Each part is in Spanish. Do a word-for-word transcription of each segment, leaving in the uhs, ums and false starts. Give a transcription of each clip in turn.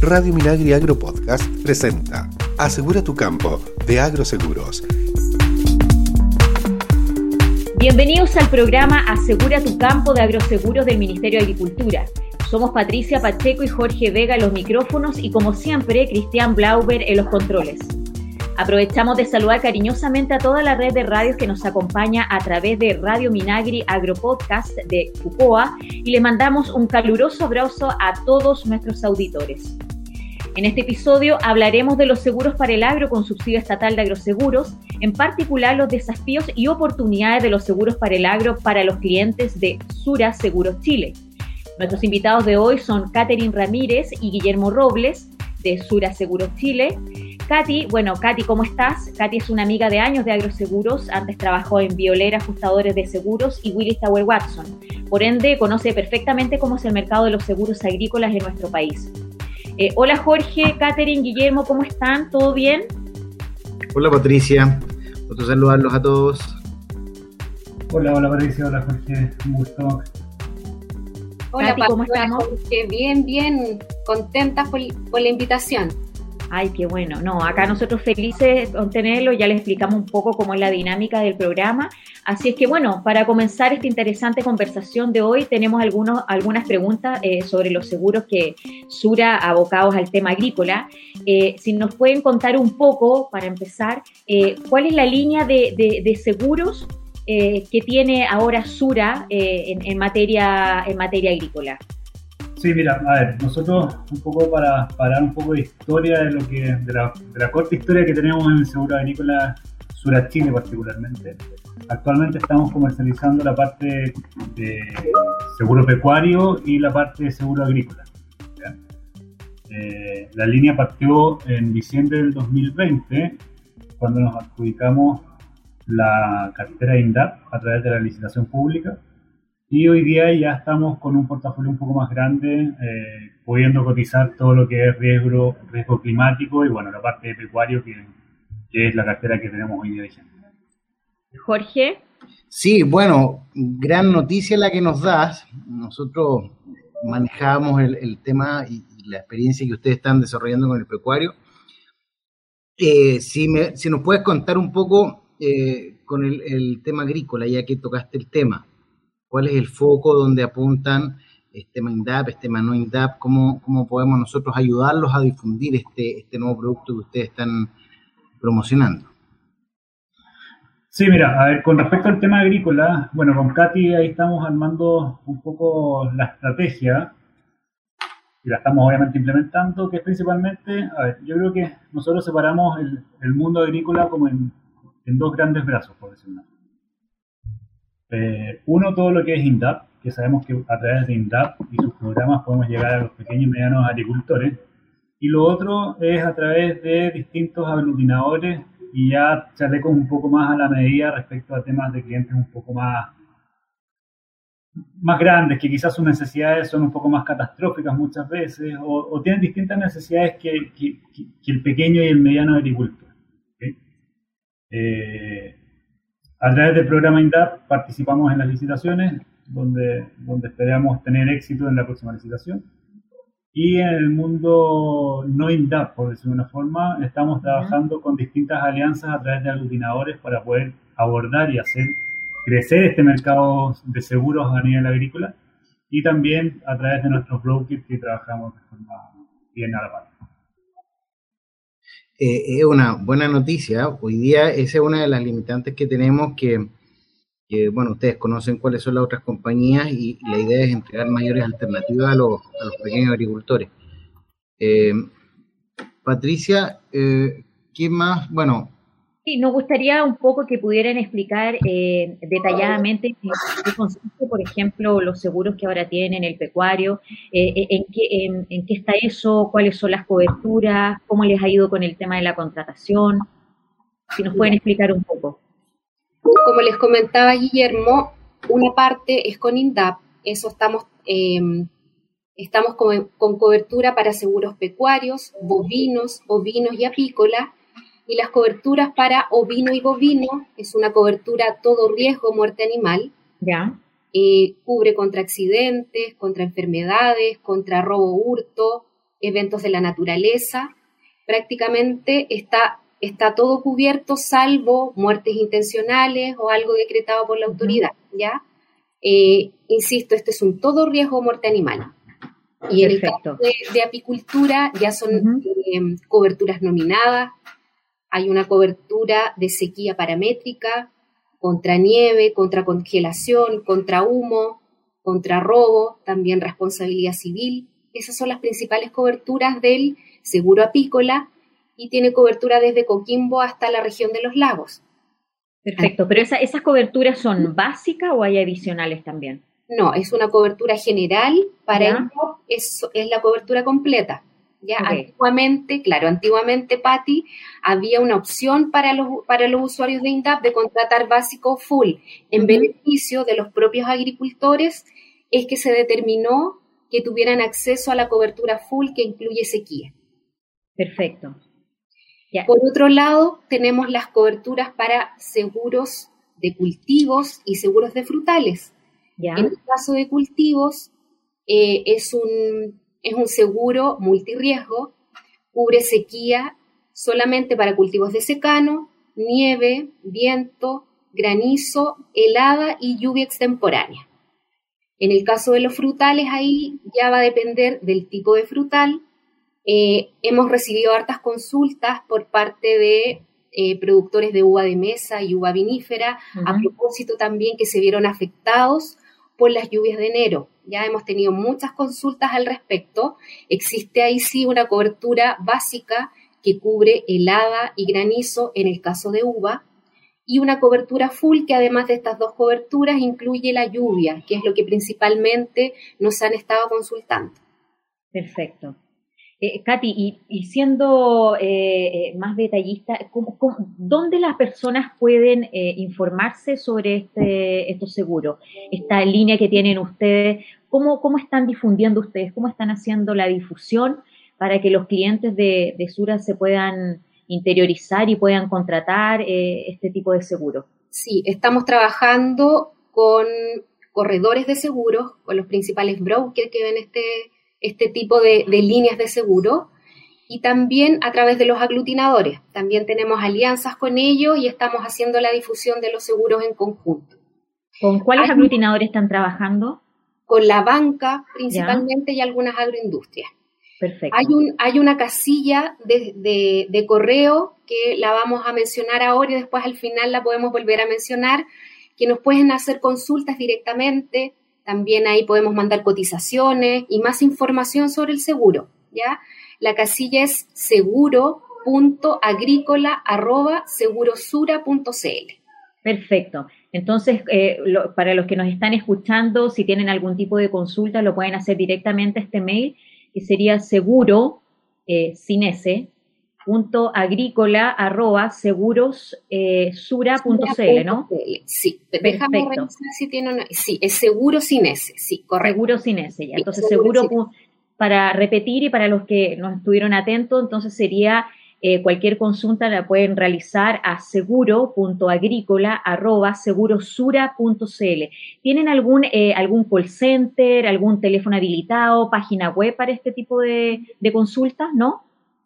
Radio Minagri Agro Podcast presenta Asegura tu campo de Agroseguros. Bienvenidos al programa Asegura tu campo de Agroseguros del Ministerio de Agricultura. Somos Patricia Pacheco y Jorge Vega en los micrófonos y, como siempre, Cristian Blauber en los controles. Aprovechamos de saludar cariñosamente a toda la red de radios que nos acompaña a través de Radio Minagri Agro Podcast de Cucoa y les mandamos un caluroso abrazo a todos nuestros auditores. En este episodio hablaremos de los seguros para el agro con subsidio estatal de agroseguros, en particular los desafíos y oportunidades de los seguros para el agro para los clientes de Sura Seguros Chile. Nuestros invitados de hoy son Catherine Ramírez y Guillermo Robles, de Sura Seguros Chile. Katy, bueno, Katy, ¿cómo estás? Katy es una amiga de años de agroseguros, antes trabajó en Biolera Ajustadores de Seguros y Willis Tower Watson. Por ende, conoce perfectamente cómo es el mercado de los seguros agrícolas en nuestro país. Eh, hola Jorge, Catherine, Guillermo, ¿cómo están? ¿Todo bien? Hola Patricia, gusto saludarlos a todos. Hola, hola Patricia, hola Jorge, un gusto. Hola, Katy, ¿cómo estamos? Jorge, bien, bien, contentas por, por la invitación. Ay, qué bueno. No, acá nosotros felices con tenerlo, ya les explicamos un poco cómo es la dinámica del programa. Así es que, bueno, para comenzar esta interesante conversación de hoy, tenemos algunos, algunas preguntas eh, sobre los seguros que Sura abocados al tema agrícola. Eh, si nos pueden contar un poco, para empezar, eh, ¿cuál es la línea de, de, de seguros eh, que tiene ahora Sura eh, en, en, materia, en materia agrícola? Sí, mira, a ver, nosotros un poco para, para dar un poco de historia de lo que de la, de la corta historia que tenemos en el seguro agrícola Sura Chile particularmente. Actualmente estamos comercializando la parte de seguro pecuario y la parte de seguro agrícola. Eh, la línea partió en diciembre del dos mil veinte, cuando nos adjudicamos la cartera INDAP a través de la licitación pública. Y hoy día ya estamos con un portafolio un poco más grande, eh, pudiendo cotizar todo lo que es riesgo, riesgo climático y, bueno, la parte de pecuario, que, que es la cartera que tenemos hoy día vigente. Jorge. Sí, bueno, gran noticia la que nos das. Nosotros manejamos el, el tema y, y la experiencia que ustedes están desarrollando con el pecuario. Eh, si, me, si nos puedes contar un poco eh, con el, el tema agrícola, ya que tocaste el tema. ¿Cuál es el foco donde apuntan? ¿Es tema INDAP, es tema no INDAP? ¿Cómo, cómo podemos nosotros ayudarlos a difundir este, este nuevo producto que ustedes están promocionando? Sí, mira, a ver, con respecto al tema agrícola, bueno, con Katy ahí estamos armando un poco la estrategia y la estamos obviamente implementando, que es principalmente, a ver, yo creo que nosotros separamos el, el mundo agrícola como en, en dos grandes brazos, por decirlo así. Eh, uno, todo lo que es INDAP, que sabemos que a través de INDAP y sus programas podemos llegar a los pequeños y medianos agricultores. Y lo otro es a través de distintos aglutinadores y ya chalecos un poco más a la medida respecto a temas de clientes un poco más, más grandes, que quizás sus necesidades son un poco más catastróficas muchas veces, o, o tienen distintas necesidades que, que, que el pequeño y el mediano agricultor. ¿Okay? Eh, A través del programa INDAP participamos en las licitaciones, donde, donde esperamos tener éxito en la próxima licitación. Y en el mundo no INDAP, por decirlo de una forma, estamos trabajando con distintas alianzas a través de aglutinadores para poder abordar y hacer crecer este mercado de seguros a nivel agrícola, y también a través de nuestros brokers que trabajamos de forma bien a la par. Eh, es una buena noticia. Hoy día esa es una de las limitantes que tenemos, que, que bueno, ustedes conocen cuáles son las otras compañías y la idea es entregar mayores alternativas a los, a los pequeños agricultores. Eh, Patricia, eh, ¿qué más? Bueno, Sí, nos gustaría un poco que pudieran explicar eh, detalladamente en qué consiste, por ejemplo, los seguros que ahora tienen el pecuario, eh, en, qué, en, en qué está eso, cuáles son las coberturas, cómo les ha ido con el tema de la contratación. Si nos pueden explicar un poco. Como les comentaba Guillermo, una parte es con INDAP, eso estamos, eh, estamos con, con cobertura para seguros pecuarios, bovinos, ovinos y apícolas. Y las coberturas para ovino y bovino es una cobertura todo riesgo, muerte animal. Ya. Eh, cubre contra accidentes, contra enfermedades, contra robo hurto, eventos de la naturaleza, prácticamente está, está todo cubierto salvo muertes intencionales o algo decretado por la autoridad, ¿ya? Eh, insisto, este es un todo riesgo muerte animal. Y Perfecto. En el caso de, de apicultura ya son uh-huh. eh, coberturas nominadas, hay una cobertura de sequía paramétrica, contra nieve, contra congelación, contra humo, contra robo, también responsabilidad civil. Esas son las principales coberturas del seguro apícola y tiene cobertura desde Coquimbo hasta la región de los lagos. Perfecto, pero esa, ¿esas coberturas son básicas o hay adicionales también? No, es una cobertura general, para ello es, es la cobertura completa. Ya okay. Antiguamente, claro, antiguamente, Patti, había una opción para los, para los usuarios de INDAP de contratar básico full. En uh-huh. beneficio de los propios agricultores, es que se determinó que tuvieran acceso a la cobertura full que incluye sequía. Perfecto. Yeah. Por otro lado, tenemos las coberturas para seguros de cultivos y seguros de frutales. Yeah. En el caso de cultivos, eh, es un, es un seguro multirriesgo, cubre sequía solamente para cultivos de secano, nieve, viento, granizo, helada y lluvia extemporánea. En el caso de los frutales, ahí ya va a depender del tipo de frutal. Eh, hemos recibido hartas consultas por parte de eh, productores de uva de mesa y uva vinífera, uh-huh. a propósito también que se vieron afectados por las lluvias de enero. Ya hemos tenido muchas consultas al respecto. Existe ahí sí una cobertura básica que cubre helada y granizo en el caso de uva, y una cobertura full que además de estas dos coberturas incluye la lluvia, que es lo que principalmente nos han estado consultando. Perfecto. Eh, Katy, y, y siendo eh, más detallista, ¿cómo, cómo, ¿dónde las personas pueden eh, informarse sobre este, estos seguros? Esta línea que tienen ustedes, ¿cómo, cómo están difundiendo ustedes? ¿Cómo están haciendo la difusión para que los clientes de, de Sura se puedan interiorizar y puedan contratar eh, este tipo de seguro? Sí, estamos trabajando con corredores de seguros, con los principales brokers que ven este... este tipo de, de líneas de seguro, y también a través de los aglutinadores. También tenemos alianzas con ellos y estamos haciendo la difusión de los seguros en conjunto. ¿Con cuáles Hay, aglutinadores están trabajando? Con la banca principalmente ¿Ya? Y algunas agroindustrias. Perfecto. Hay, un, hay una casilla de, de, de correo que la vamos a mencionar ahora y después al final la podemos volver a mencionar, que nos pueden hacer consultas directamente. También ahí podemos mandar cotizaciones y más información sobre el seguro, ¿ya? La casilla es seguro punto agrícola arroba segurosura punto c l. Perfecto. Entonces, eh, lo, para los que nos están escuchando, si tienen algún tipo de consulta, lo pueden hacer directamente a este mail, que sería seguro, eh, sin S, punto agrícola arroba seguros sura punto c l, ¿no? Sí, déjame revisar si tiene una, sí, es seguro sin S, sí, correcto. Seguro sin S, ya. Entonces, seguro, seguro para repetir y para los que nos estuvieron atentos, entonces sería eh, cualquier consulta la pueden realizar a seguro punto agrícola arroba segurosura punto c l. ¿Tienen algún, eh, algún call center, algún teléfono habilitado, página web para este tipo de, de consultas, no?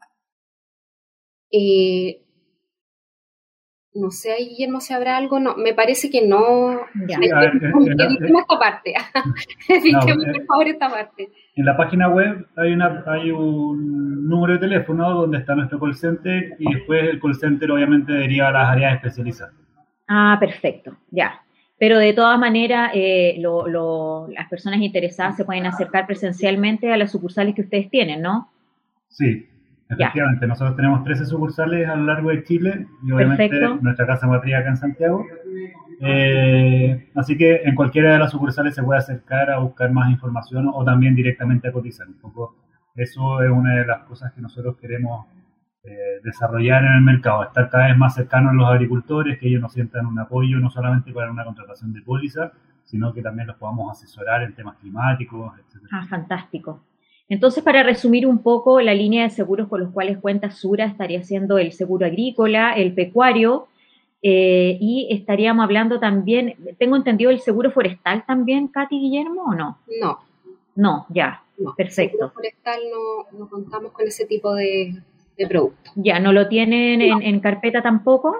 Eh, no sé, Guillermo, si habrá algo, no, me parece que no. Ya. Sí, Editemos esta parte. Editemos, no, por favor, esta parte. En la página web hay, una, hay un número de teléfono donde está nuestro call center y después el call center obviamente deriva a las áreas especializadas. Ah, perfecto, ya. Pero de todas maneras, eh, lo, lo, las personas interesadas se pueden acercar presencialmente a las sucursales que ustedes tienen, ¿no? Sí. Efectivamente, ya. Nosotros tenemos trece sucursales a lo largo de Chile y obviamente Perfecto. Nuestra casa matriz acá en Santiago. Eh, así que en cualquiera de las sucursales se puede acercar a buscar más información o también directamente a cotizar. Un poco eso es una de las cosas que nosotros queremos eh, desarrollar en el mercado, estar cada vez más cercanos a los agricultores, que ellos nos sientan un apoyo no solamente para una contratación de póliza, sino que también los podamos asesorar en temas climáticos, etcétera. Ah, fantástico. Entonces, para resumir un poco, la línea de seguros con los cuales cuenta Sura estaría siendo el seguro agrícola, el pecuario, eh, y estaríamos hablando también, tengo entendido, el seguro forestal también, Katy, Guillermo, ¿o no? No. No, ya, No, perfecto. forestal no, no contamos con ese tipo de, de producto. Ya, ¿no lo tienen en, en carpeta tampoco?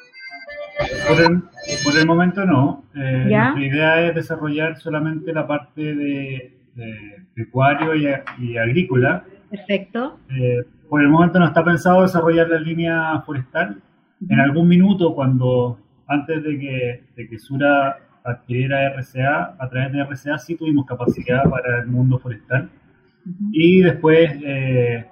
Por el, por el momento no. Eh, ¿Ya? Nuestra idea es desarrollar solamente la parte de, de pecuario y, y agrícola. Perfecto. Eh, por el momento no está pensado desarrollar la línea forestal. Uh-huh. En algún minuto, cuando antes de que, de que Sura adquiriera R C A, a través de R C A sí tuvimos capacidad para el mundo forestal. Uh-huh. Y después eh,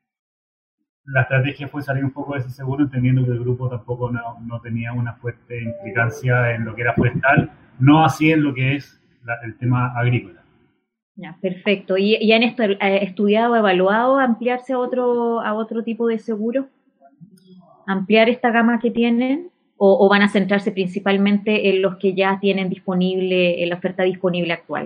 la estrategia fue salir un poco de ese seguro, entendiendo que el grupo tampoco no, no tenía una fuerte implicancia en lo que era forestal, no así en lo que es la, el tema agrícola. Ya, perfecto. ¿Y, y han estu estudiado, evaluado ampliarse a otro, a otro tipo de seguro? ¿Ampliar esta gama que tienen? ¿O, o van a centrarse principalmente en los que ya tienen disponible, en la oferta disponible actual?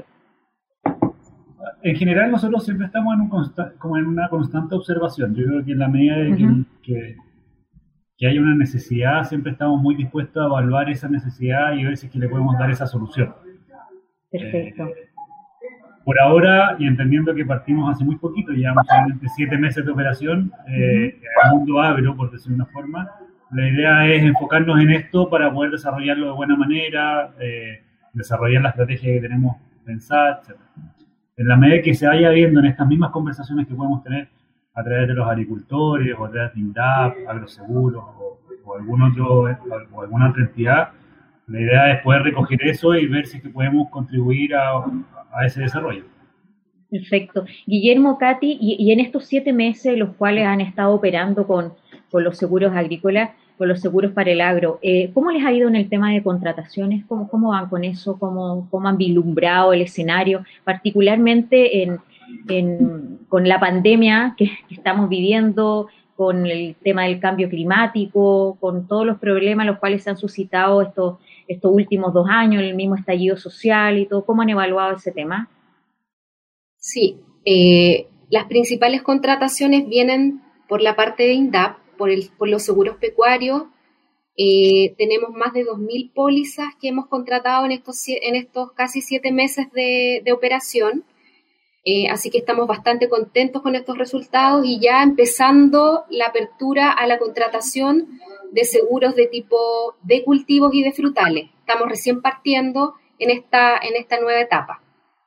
En general nosotros siempre estamos en, un como en una constante observación. Yo creo que en la medida de uh-huh. que, que, que haya una necesidad, siempre estamos muy dispuestos a evaluar esa necesidad y ver si es que le podemos dar esa solución. Perfecto. Eh, por ahora, y entendiendo que partimos hace muy poquito, llevamos solamente siete meses de operación, eh, uh-huh. en el mundo agro, por decirlo de una forma, la idea es enfocarnos en esto para poder desarrollarlo de buena manera, eh, desarrollar la estrategia que tenemos pensada, etcétera. En la medida que se vaya viendo en estas mismas conversaciones que podemos tener a través de los agricultores, o a través de INDAP, agroseguros, o, o, algún otro, o alguna otra entidad, la idea es poder recoger eso y ver si es que podemos contribuir a, a ese desarrollo. Perfecto. Guillermo, Katy, y, y en estos siete meses los cuales han estado operando con, con los seguros agrícolas, con los seguros para el agro, eh, ¿cómo les ha ido en el tema de contrataciones? ¿Cómo, cómo van con eso? ¿Cómo, cómo han vislumbrado el escenario? Particularmente en, en, con la pandemia que, que estamos viviendo, con el tema del cambio climático, con todos los problemas los cuales se han suscitado estos, estos últimos dos años, el mismo estallido social y todo. ¿Cómo han evaluado ese tema? Sí, eh, las principales contrataciones vienen por la parte de INDAP, por, el, por los seguros pecuarios. Eh, tenemos más de dos mil pólizas que hemos contratado en estos, en estos casi siete meses de, de operación. Eh, así que estamos bastante contentos con estos resultados y ya empezando la apertura a la contratación de seguros de tipo de cultivos y de frutales. Estamos recién partiendo en esta, en esta nueva etapa.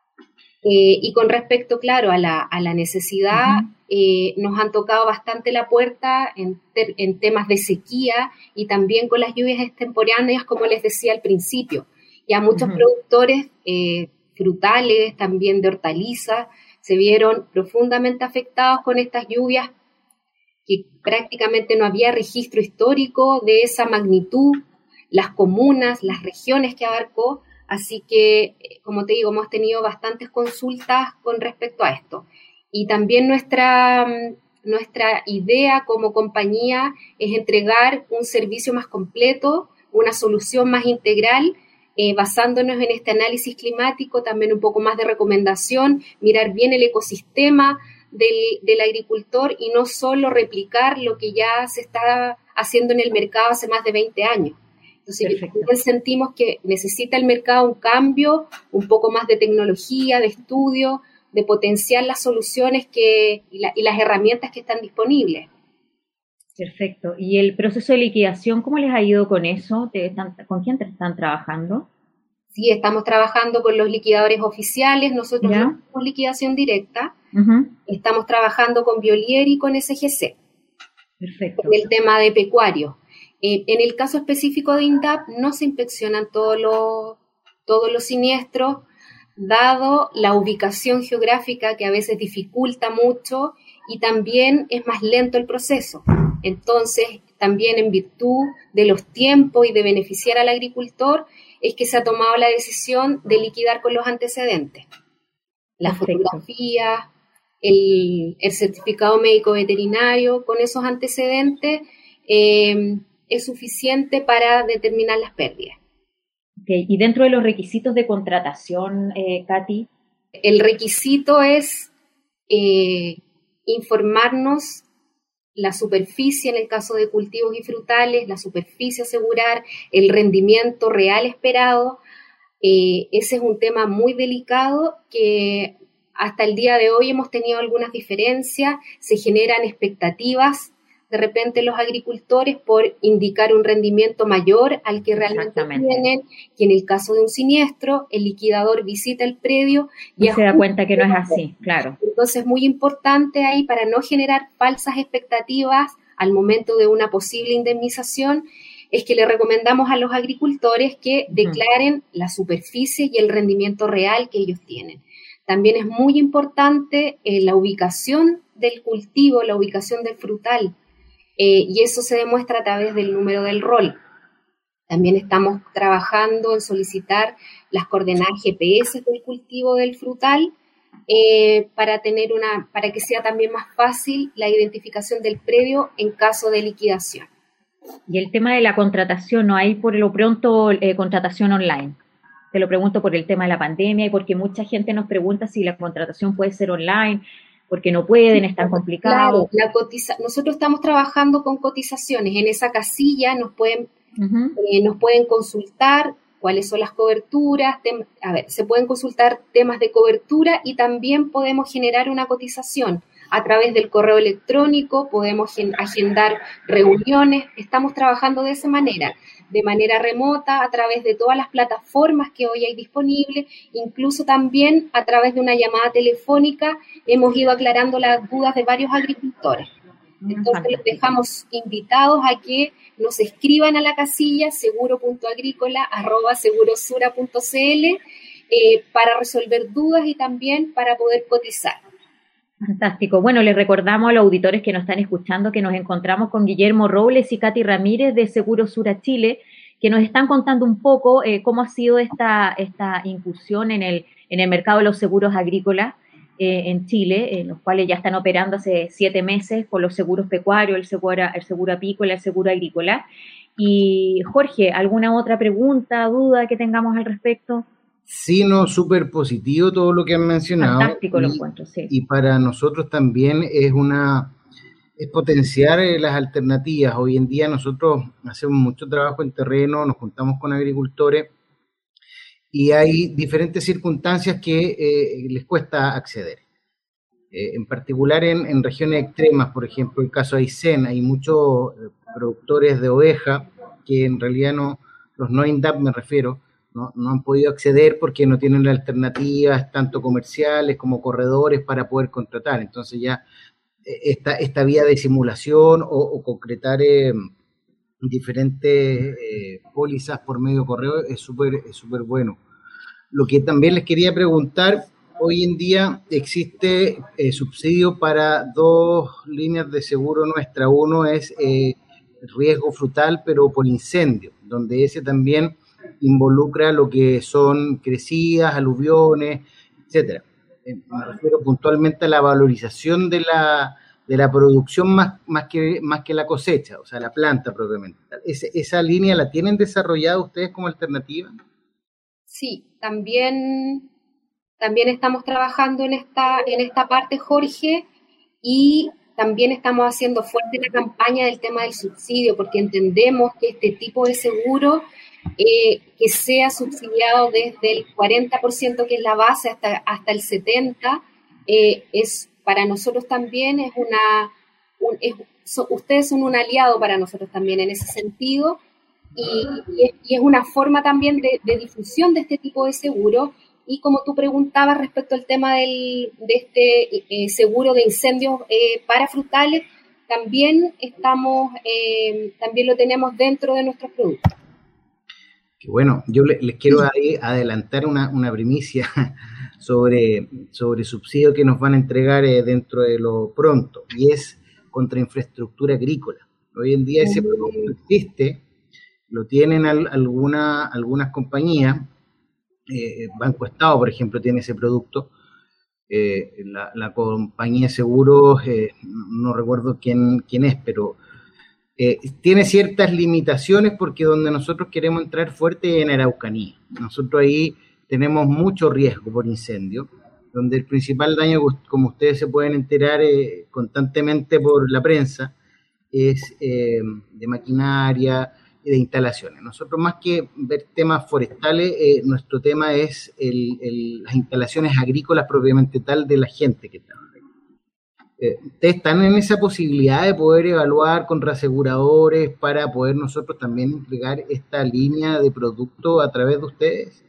Eh, y con respecto, claro, a la, a la necesidad, uh-huh. eh, nos han tocado bastante la puerta en, ter, en temas de sequía y también con las lluvias extemporáneas, como les decía al principio. Ya muchos uh-huh. productores eh, frutales, también de hortalizas, se vieron profundamente afectados con estas lluvias, que prácticamente no había registro histórico de esa magnitud, las comunas, las regiones que abarcó. Así que, como te digo, hemos tenido bastantes consultas con respecto a esto. Y también nuestra, nuestra idea como compañía es entregar un servicio más completo, una solución más integral, eh, basándonos en este análisis climático, también un poco más de recomendación, mirar bien el ecosistema del, del agricultor y no solo replicar lo que ya se está haciendo en el mercado hace más de veinte años. Entonces, también sentimos que necesita el mercado un cambio, un poco más de tecnología, de estudio, de potenciar las soluciones que, y, la, y las herramientas que están disponibles. Perfecto. ¿Y el proceso de liquidación, cómo les ha ido con eso? Están, ¿Con quién están trabajando? Sí, estamos trabajando con los liquidadores oficiales. Nosotros ¿Ya? no tenemos liquidación directa. Uh-huh. Estamos trabajando con Biolier y con S G C. Perfecto. En el tema de pecuario. Eh, en el caso específico de INDAP no se inspeccionan todos los, todos los siniestros, dado la ubicación geográfica que a veces dificulta mucho y también es más lento el proceso. Entonces, también en virtud de los tiempos y de beneficiar al agricultor, es que se ha tomado la decisión de liquidar con los antecedentes. La fotografía, el, el certificado médico veterinario, con esos antecedentes, eh, es suficiente para determinar las pérdidas. Okay. Y dentro de los requisitos de contratación, eh, Katy. El requisito es eh, informarnos la superficie en el caso de cultivos y frutales, la superficie asegurar, el rendimiento real esperado. Eh, ese es un tema muy delicado que hasta el día de hoy hemos tenido algunas diferencias, se generan expectativas de repente los agricultores por indicar un rendimiento mayor al que realmente tienen, y en el caso de un siniestro, el liquidador visita el predio y, y se da cuenta que no es así, claro. Entonces es muy importante ahí, para no generar falsas expectativas al momento de una posible indemnización, es que le recomendamos a los agricultores que declaren uh-huh. la superficie y el rendimiento real que ellos tienen. También es muy importante eh, la ubicación del cultivo, la ubicación del frutal, eh, y eso se demuestra a través del número del rol. También estamos trabajando en solicitar las coordenadas G P S del cultivo del frutal eh, para, tener una, para que sea también más fácil la identificación del predio en caso de liquidación. Y el tema de la contratación, ¿no hay por lo pronto eh, contratación online? Te lo pregunto por el tema de la pandemia y porque mucha gente nos pregunta si la contratación puede ser online, porque no pueden, es tan complicado. Claro, la cotiza- nosotros estamos trabajando con cotizaciones. En esa casilla nos pueden, uh-huh. eh, nos pueden consultar cuáles son las coberturas. Tem- a ver, se pueden consultar temas de cobertura y también podemos generar una cotización. A través del correo electrónico podemos gen- agendar reuniones. Estamos trabajando de esa manera, de manera remota, a través de todas las plataformas que hoy hay disponibles, incluso también a través de una llamada telefónica hemos ido aclarando las dudas de varios agricultores. Entonces les dejamos invitados a que nos escriban a la casilla seguro punto agrícola arroba segurosura punto c l eh, para resolver dudas y también para poder cotizar. Fantástico. Bueno, les recordamos a los auditores que nos están escuchando que nos encontramos con Guillermo Robles y Katy Ramírez de Segurosura Chile, que nos están contando un poco eh, cómo ha sido esta, esta incursión en el, en el mercado de los seguros agrícolas eh, en Chile, en los cuales ya están operando hace siete meses con los seguros pecuarios, el seguro, el seguro apícola, el seguro agrícola. Y Jorge, ¿alguna otra pregunta, duda que tengamos al respecto? Sí, no, súper positivo todo lo que han mencionado. Fantástico y, lo encuentro, sí. Y para nosotros también es una es potenciar eh, las alternativas. Hoy en día nosotros hacemos mucho trabajo en terreno, nos juntamos con agricultores y hay diferentes circunstancias que eh, les cuesta acceder. Eh, en particular en, en regiones extremas, por ejemplo, el caso de Aysén, hay muchos eh, productores de oveja que en realidad no, los no INDAP me refiero, No, no han podido acceder porque no tienen alternativas tanto comerciales como corredores para poder contratar. Entonces ya esta, esta vía de simulación o, o concretar eh, diferentes eh, pólizas por medio de correo es súper es súper bueno. Lo que también les quería preguntar, hoy en día existe eh, subsidio para dos líneas de seguro nuestra. Uno es eh, riesgo frutal pero por incendio, donde ese también involucra lo que son crecidas, aluviones, etcétera. Me refiero puntualmente a la valorización de la, de la producción más, más, que, más que la cosecha, o sea, la planta propiamente. ¿Ese, ¿Esa línea la tienen desarrollada ustedes como alternativa? Sí, también, también estamos trabajando en esta, en esta parte, Jorge, y también estamos haciendo fuerte la campaña del tema del subsidio, porque entendemos que este tipo de seguro Eh, que sea subsidiado desde el cuarenta por ciento, que es la base, hasta, hasta el setenta por ciento, eh, es, para nosotros también es una, un, es, so, ustedes son un aliado para nosotros también en ese sentido, y, y, es, y es una forma también de, de difusión de este tipo de seguro. Y como tú preguntabas respecto al tema del, de este eh, seguro de incendios eh, para frutales, también estamos, eh, también lo tenemos dentro de nuestros productos. Que bueno, yo les, les quiero sí. adelantar una, una primicia sobre, sobre subsidio que nos van a entregar eh, dentro de lo pronto, y es contra infraestructura agrícola. Hoy en día ese producto existe, lo tienen al, alguna, algunas compañías, eh, Banco Estado, por ejemplo, tiene ese producto, eh, la, la compañía de seguros, eh, no recuerdo quién, quién es, pero Eh, tiene ciertas limitaciones porque donde nosotros queremos entrar fuerte es en Araucanía. Nosotros ahí tenemos mucho riesgo por incendio, donde el principal daño, como ustedes se pueden enterar eh, constantemente por la prensa, es eh, de maquinaria, de instalaciones. Nosotros, más que ver temas forestales, eh, nuestro tema es el, el, las instalaciones agrícolas propiamente tal de la gente que está. Eh, ¿Ustedes están en esa posibilidad de poder evaluar con reaseguradores para poder nosotros también entregar esta línea de producto a través de ustedes?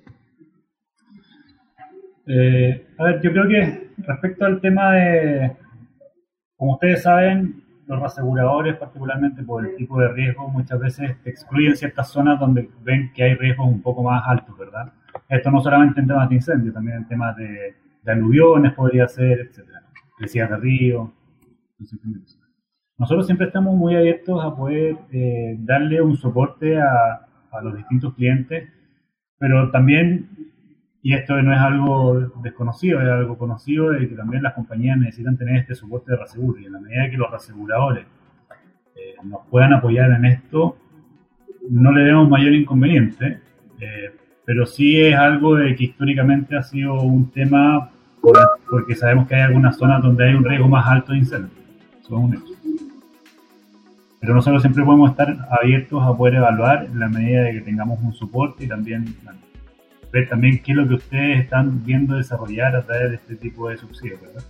Eh, a ver, yo creo que respecto al tema de, como ustedes saben, los reaseguradores, particularmente por el tipo de riesgo, muchas veces te excluyen ciertas zonas donde ven que hay riesgos un poco más altos, ¿verdad? Esto no solamente en temas de incendio, también en temas de, de aluviones podría ser, etcétera, crecida de río. Nosotros siempre estamos muy abiertos a poder eh, darle un soporte a, a los distintos clientes, pero también, y esto no es algo desconocido, es algo conocido, de que también las compañías necesitan tener este soporte de reaseguro, y en la medida que los reaseguradores eh, nos puedan apoyar en esto, no le vemos mayor inconveniente, eh, pero sí es algo de que históricamente ha sido un tema, por, porque sabemos que hay algunas zonas donde hay un riesgo más alto de incendio, eso es un hecho. Pero nosotros siempre podemos estar abiertos a poder evaluar en la medida de que tengamos un soporte y también, bueno, ver también qué es lo que ustedes están viendo desarrollar a través de este tipo de subsidios, ¿verdad?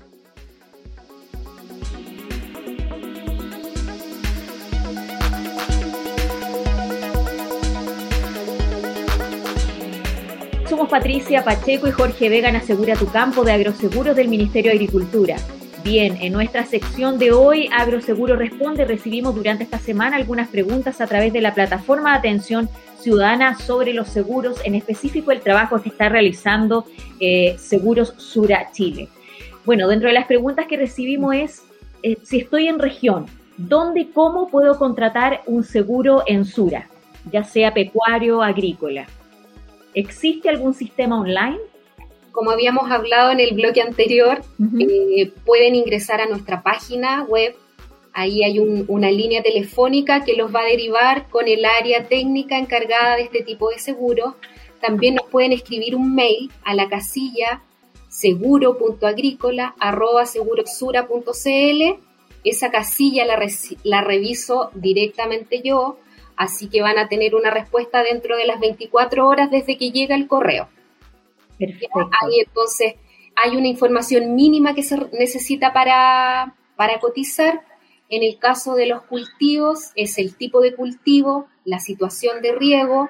Somos Patricia Pacheco y Jorge Vega en Asegura tu Campo de Agroseguros del Ministerio de Agricultura. Bien, en nuestra sección de hoy, Agroseguro Responde, recibimos durante esta semana algunas preguntas a través de la plataforma de atención ciudadana sobre los seguros, en específico el trabajo que está realizando eh, Seguros Sura Chile. Bueno, dentro de las preguntas que recibimos es, eh, si estoy en región, ¿dónde y cómo puedo contratar un seguro en Sura, ya sea pecuario o agrícola? ¿Existe algún sistema online? Como habíamos hablado en el bloque anterior, uh-huh. eh, pueden ingresar a nuestra página web. Ahí hay un, una línea telefónica que los va a derivar con el área técnica encargada de este tipo de seguros. También nos pueden escribir un mail a la casilla seguro punto agrícola arroba segurosura punto cl. Esa casilla la, re- la reviso directamente yo, así que van a tener una respuesta dentro de las veinticuatro horas desde que llega el correo. Perfecto. Ahí entonces hay una información mínima que se necesita para, para cotizar. En el caso de los cultivos es el tipo de cultivo, la situación de riego,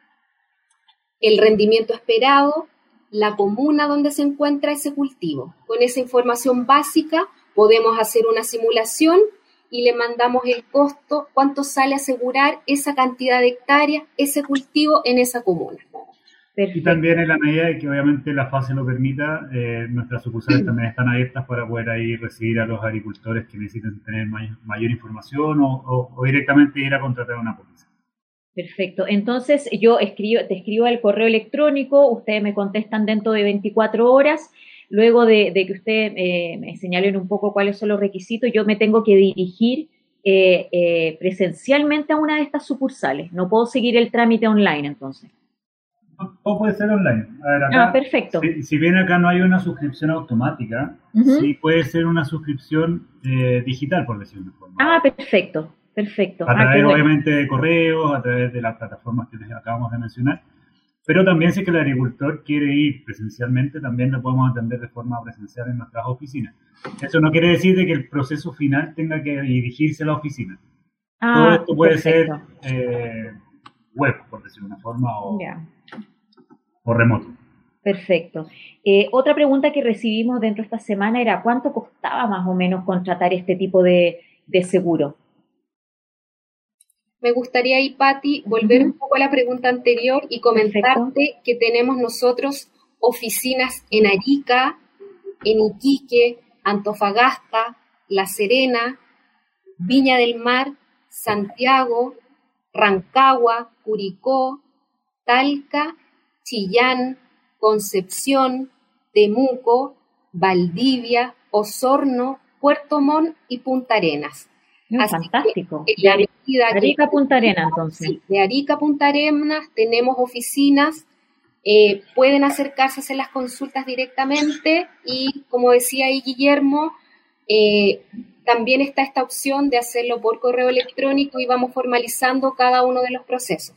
el rendimiento esperado, la comuna donde se encuentra ese cultivo. Con esa información básica podemos hacer una simulación y le mandamos el costo, cuánto sale asegurar esa cantidad de hectáreas, ese cultivo en esa comuna. Perfecto. Y también en la medida de que obviamente la fase lo permita, eh, nuestras sucursales sí. también están abiertas para poder ahí recibir a los agricultores que necesiten tener may- mayor información o, o, o directamente ir a contratar una póliza. Perfecto. Entonces yo escribo, te escribo el correo electrónico, ustedes me contestan dentro de veinticuatro horas, luego de, de que ustedes eh, me señalen un poco cuáles son los requisitos, yo me tengo que dirigir eh, eh, presencialmente a una de estas sucursales. No puedo seguir el trámite online entonces. O puede ser online. A ver, acá, ah, perfecto. Si, si bien acá no hay una suscripción automática, uh-huh. sí puede ser una suscripción eh, digital, por decirlo de una forma. Ah, perfecto, perfecto. A través, ah, bueno. obviamente, de correos, a través de las plataformas que les acabamos de mencionar. Pero también si es que el agricultor quiere ir presencialmente, también lo podemos atender de forma presencial en nuestras oficinas. Eso no quiere decir de que el proceso final tenga que dirigirse a la oficina. Ah, todo esto puede perfecto. ser eh, web, por decirlo de una forma, o... Yeah. o remoto. Perfecto. Eh, otra pregunta que recibimos dentro de esta semana era ¿cuánto costaba más o menos contratar este tipo de, de seguro? Me gustaría ahí, Pati, volver uh-huh. un poco a la pregunta anterior y comentarte Perfecto. que tenemos nosotros oficinas en Arica, en Iquique, Antofagasta, La Serena, Viña del Mar, Santiago, Rancagua, Curicó, Talca, Chillán, Concepción, Temuco, Valdivia, Osorno, Puerto Montt y Punta Arenas. No, fantástico. De Arica, Arica Punta Arenas, entonces. Sí, de Arica Punta Arenas tenemos oficinas, eh, pueden acercarse a hacer las consultas directamente y, como decía ahí Guillermo, Eh, también está esta opción de hacerlo por correo electrónico y vamos formalizando cada uno de los procesos.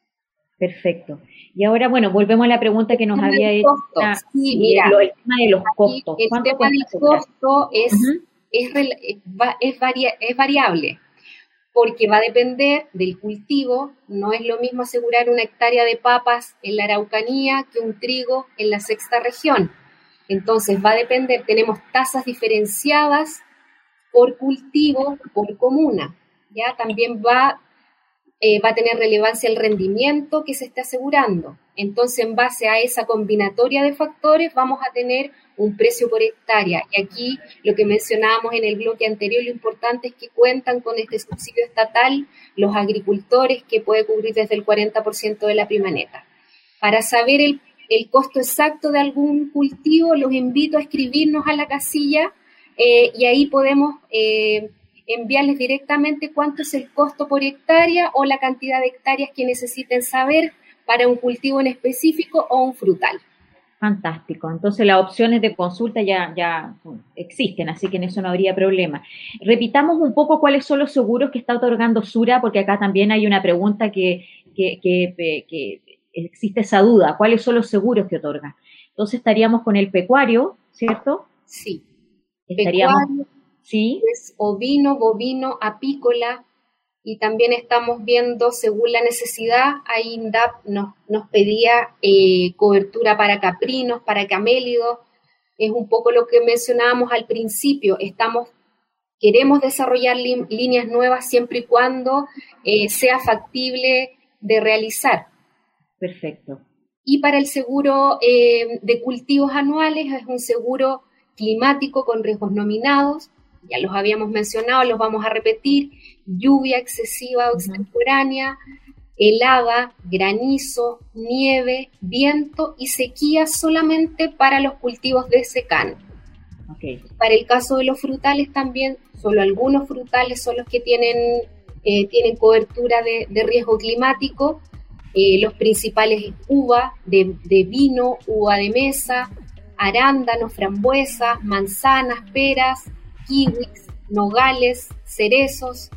Perfecto. Y ahora, bueno, volvemos a la pregunta que nos el había hecho. Ah, sí, mira, lo, el tema de los costos. El tema del costo es, uh-huh. es, es, es, varia, es variable, porque va a depender del cultivo. No es lo mismo asegurar una hectárea de papas en la Araucanía que un trigo en la sexta región. Entonces va a depender, tenemos tasas diferenciadas por cultivo, por comuna. ¿Ya? También va, eh, va a tener relevancia el rendimiento que se esté asegurando. Entonces, en base a esa combinatoria de factores, vamos a tener un precio por hectárea. Y aquí, lo que mencionábamos en el bloque anterior, lo importante es que cuentan con este subsidio estatal los agricultores, que puede cubrir desde el cuarenta por ciento de la prima neta. Para saber el, el costo exacto de algún cultivo, los invito a escribirnos a la casilla eh, y ahí podemos eh, enviarles directamente cuánto es el costo por hectárea o la cantidad de hectáreas que necesiten saber para un cultivo en específico o un frutal. Fantástico. Entonces las opciones de consulta ya, ya existen, así que en eso no habría problema. Repitamos un poco cuáles son los seguros que está otorgando Sura, porque acá también hay una pregunta que, que, que, que existe esa duda. ¿Cuáles son los seguros que otorga? Entonces estaríamos con el pecuario, ¿cierto? Sí. Estaríamos, pecuario, ¿sí? Es ovino, bovino, apícola, y también estamos viendo, según la necesidad, ahí INDAP nos, nos pedía eh, cobertura para caprinos, para camélidos. Es un poco lo que mencionábamos al principio. Estamos, queremos desarrollar li- líneas nuevas siempre y cuando eh, sea factible de realizar. Perfecto. Y para el seguro eh, de cultivos anuales, es un seguro climático con riesgos nominados. Ya los habíamos mencionado, los vamos a repetir: lluvia excesiva o extemporánea, helada, granizo, nieve, viento y sequía solamente para los cultivos de secano. Okay. Para el caso de los frutales también, solo algunos frutales son los que tienen, eh, tienen cobertura de, de riesgo climático. Eh, los principales: uva de, de vino, uva de mesa, arándanos, frambuesas, manzanas, peras, kiwis, nogales, cerezos.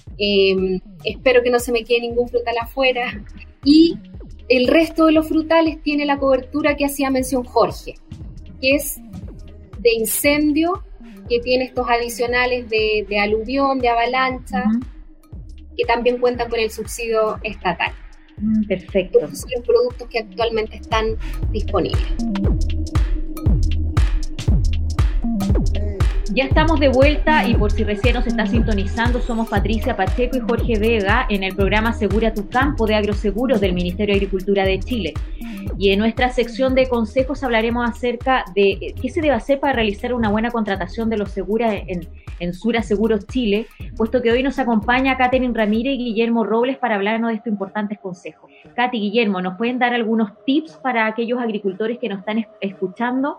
Eh, espero que no se me quede ningún frutal afuera. Y el resto de los frutales tiene la cobertura que hacía mención Jorge, que es de incendio, que tiene estos adicionales de, de aluvión, de avalancha, uh-huh. que también cuentan con el subsidio estatal. Mm, perfecto. Estos son los productos que actualmente están disponibles. Ya estamos de vuelta y por si recién nos está sintonizando, somos Patricia Pacheco y Jorge Vega en el programa Asegura tu Campo de Agroseguros del Ministerio de Agricultura de Chile. Y en nuestra sección de consejos hablaremos acerca de qué se debe hacer para realizar una buena contratación de los seguros en, en Sura Seguros Chile, puesto que hoy nos acompaña Catherine Ramírez y Guillermo Robles para hablarnos de estos importantes consejos. Katy, Guillermo, ¿nos pueden dar algunos tips para aquellos agricultores que nos están escuchando?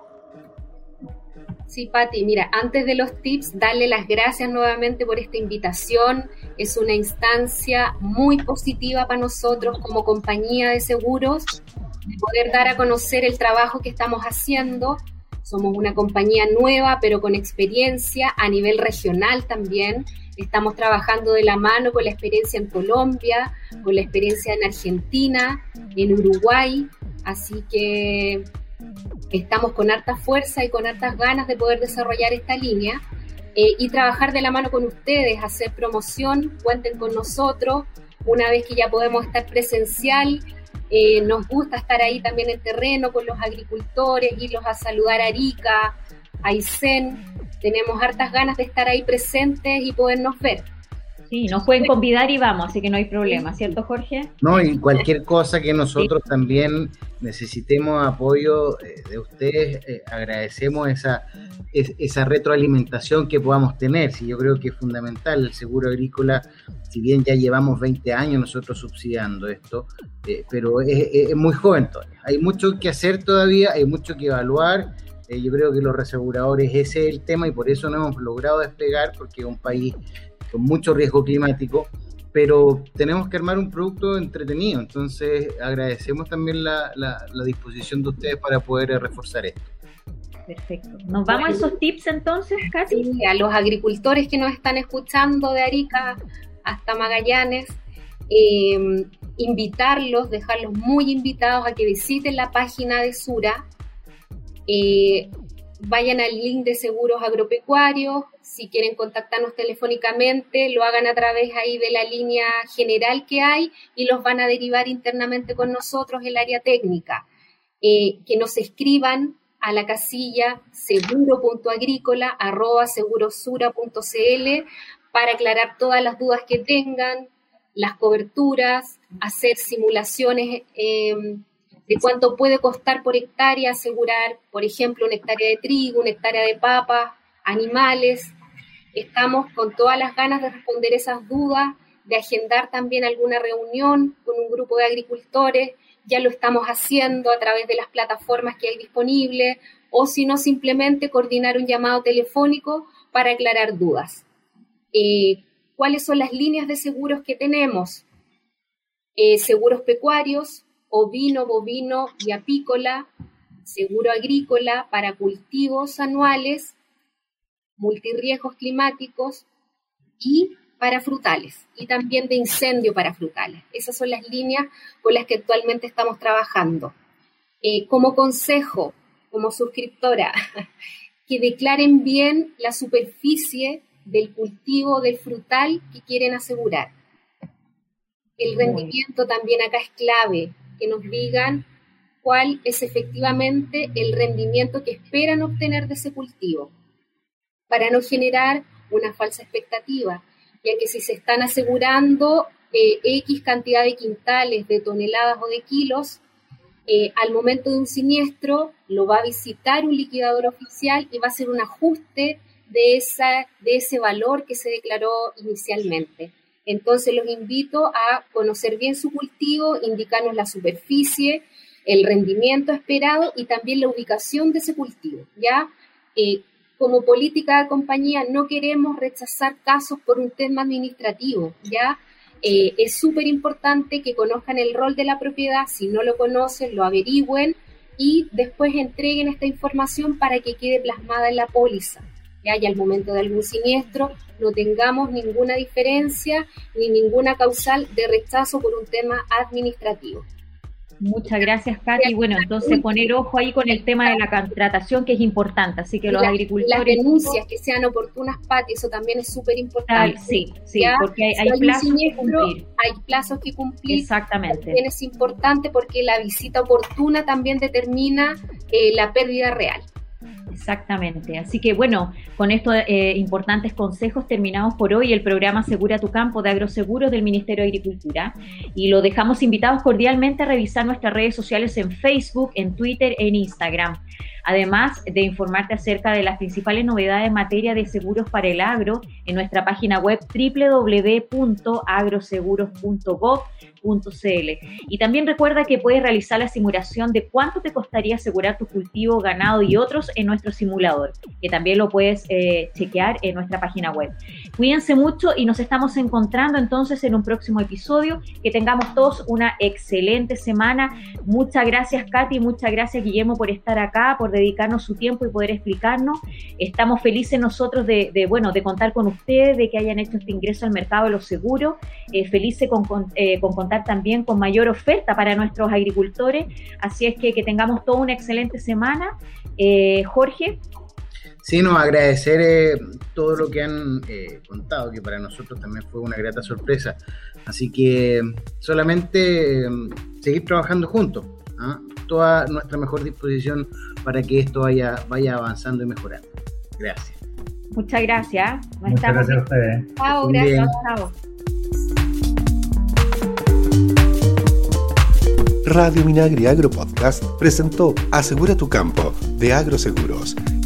Sí, Pati, mira, antes de los tips, darle las gracias nuevamente por esta invitación. Es una instancia muy positiva para nosotros como compañía de seguros, de poder dar a conocer el trabajo que estamos haciendo. Somos una compañía nueva, pero con experiencia a nivel regional también. Estamos trabajando de la mano con la experiencia en Colombia, con la experiencia en Argentina, en Uruguay, así que estamos con harta fuerza y con hartas ganas de poder desarrollar esta línea eh, y trabajar de la mano con ustedes, hacer promoción. Cuenten con nosotros. Una vez que ya podemos estar presencial, eh, nos gusta estar ahí también en terreno con los agricultores, irlos a saludar a Arica, a Aysén. Tenemos hartas ganas de estar ahí presentes y podernos ver. Sí, nos pueden convidar y vamos, así que no hay problema, ¿cierto, Jorge? No, y cualquier cosa que nosotros sí. también necesitemos apoyo eh, de ustedes, eh, agradecemos esa, es, esa retroalimentación que podamos tener. Sí, yo creo que es fundamental el seguro agrícola, si bien ya llevamos veinte años nosotros subsidiando esto, eh, pero es, es muy joven todavía. Hay mucho que hacer todavía, hay mucho que evaluar. Eh, yo creo que los reaseguradores, ese es el tema y por eso no hemos logrado despegar, porque es un país con mucho riesgo climático, pero tenemos que armar un producto entretenido. Entonces agradecemos también la, la, la disposición de ustedes para poder reforzar esto. Perfecto. ¿Nos vamos a esos tips entonces, Katy? Sí, a los agricultores que nos están escuchando de Arica hasta Magallanes, eh, invitarlos, dejarlos muy invitados a que visiten la página de Sura, eh, vayan al link de seguros agropecuarios, si quieren contactarnos telefónicamente, lo hagan a través ahí de la línea general que hay y los van a derivar internamente con nosotros, el área técnica. Eh, que nos escriban a la casilla seguro punto agrícola arroba segurosura punto c l para aclarar todas las dudas que tengan, las coberturas, hacer simulaciones eh, de cuánto puede costar por hectárea asegurar, por ejemplo, una hectárea de trigo, una hectárea de papa, animales. Estamos con todas las ganas de responder esas dudas, de agendar también alguna reunión con un grupo de agricultores. Ya lo estamos haciendo a través de las plataformas que hay disponibles, o si no, simplemente coordinar un llamado telefónico para aclarar dudas. Eh, ¿Cuáles son las líneas de seguros que tenemos? Eh, seguros pecuarios, ovino, bovino y apícola, seguro agrícola para cultivos anuales, multirriesgos climáticos y para frutales, y también de incendio para frutales. Esas son las líneas con las que actualmente estamos trabajando. Eh, como consejo, como suscriptora, que declaren bien la superficie del cultivo del frutal que quieren asegurar. El rendimiento también acá es clave, que nos digan cuál es efectivamente el rendimiento que esperan obtener de ese cultivo, para no generar una falsa expectativa, ya que si se están asegurando eh, X cantidad de quintales, de toneladas o de kilos, eh, al momento de un siniestro lo va a visitar un liquidador oficial y va a hacer un ajuste de, esa, de ese valor que se declaró inicialmente. Entonces los invito a conocer bien su cultivo, indicarnos la superficie, el rendimiento esperado y también la ubicación de ese cultivo, ¿ya? Eh, Como política de compañía no queremos rechazar casos por un tema administrativo, ¿ya? Eh, es súper importante que conozcan el rol de la propiedad, si no lo conocen, lo averigüen y después entreguen esta información para que quede plasmada en la póliza, ¿ya? Y al momento de algún siniestro no tengamos ninguna diferencia ni ninguna causal de rechazo por un tema administrativo. Muchas gracias, Katy. Bueno, entonces poner ojo ahí con el tema de la contratación, que es importante, así que los la, agricultores... Las denuncias que sean oportunas, Pati, eso también es súper importante. Sí, sí, ¿ya? Porque hay, hay, hay plazos siniestro, que cumplir. Hay plazos que cumplir. Exactamente. También es importante porque la visita oportuna también determina eh, la pérdida real. Exactamente, así que bueno, con estos eh, importantes consejos terminamos por hoy el programa Asegura tu Campo de Agroseguros del Ministerio de Agricultura y lo dejamos invitados cordialmente a revisar nuestras redes sociales en Facebook, en Twitter, en Instagram. Además de informarte acerca de las principales novedades en materia de seguros para el agro en nuestra página web doble u doble u doble u punto agroseguros punto gov punto c l. Y también recuerda que puedes realizar la simulación de cuánto te costaría asegurar tu cultivo, ganado y otros en nuestro simulador, que también lo puedes eh, chequear en nuestra página web. Cuídense mucho y nos estamos encontrando entonces en un próximo episodio. Que tengamos todos una excelente semana. Muchas gracias, Katy, muchas gracias, Guillermo, por estar acá, por dedicarnos su tiempo y poder explicarnos. Estamos felices nosotros de, de, bueno, de contar con ustedes, de que hayan hecho este ingreso al mercado de los seguros, eh, felices con, con, eh, con contar también con mayor oferta para nuestros agricultores, así es que que tengamos toda una excelente semana. Eh, Jorge. Sí, nos agradecer eh, todo lo que han eh, contado, que para nosotros también fue una grata sorpresa, así que solamente eh, seguir trabajando juntos, ¿ah? Toda nuestra mejor disposición para que esto vaya, vaya avanzando y mejorando. Gracias. Muchas gracias. Nos Muchas estamos... gracias a ustedes. Chao, gracias. Chao. Radio Minagri Agro Podcast presentó Asegura tu Campo de Agroseguros